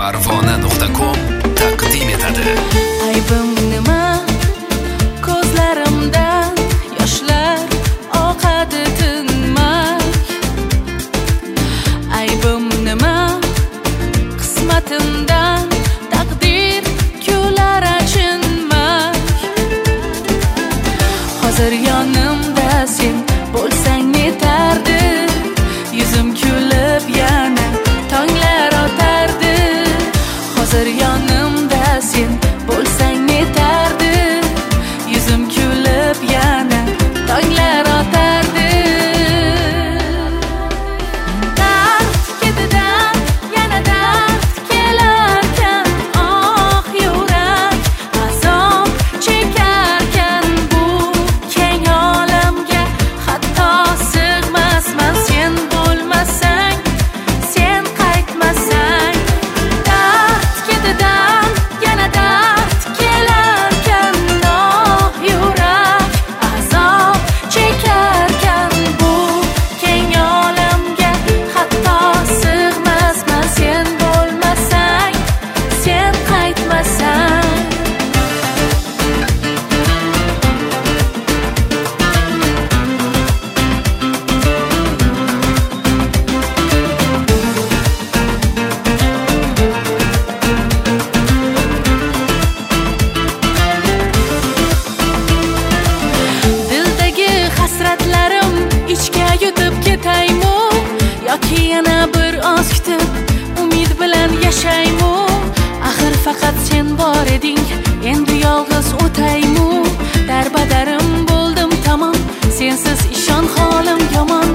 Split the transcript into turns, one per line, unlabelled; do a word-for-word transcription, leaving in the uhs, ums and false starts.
parvona nuqta com taqdim etadi.
Aybim nima? Ko'zlarimdan yoshlar oqadi tinmay. Aybim nima? Qismatimdan taqdir kular achinmay. Hozir yonimda sen bo'lsang netardi, yuzim kulib yana tonglar otardi. Hozir yonimda sen bo'lsang netardi, yuzim kulib yana tonglar otardi. Dard ketidan yana dard kelarkan, oh yurak azob chekarkan, bu keng olamga hatto sig'masman sen bo'lmasang, sen qaytmasang. Dard ketidan yana dard kelarkan, oh yurak azob chekarkan, bu keng olamga hatto sig'masman sen bo'lmasang, sen qaytmasang. Dildagi hasratlarim ichga yutib ketaymu, yoki yana bir oz kutib umid bilan yashaymu. Axir faqat sen bor eding, endi yolg'iz o'taymu. Darbadarim bo'ldim tamom, sensiz ishon holim yomon.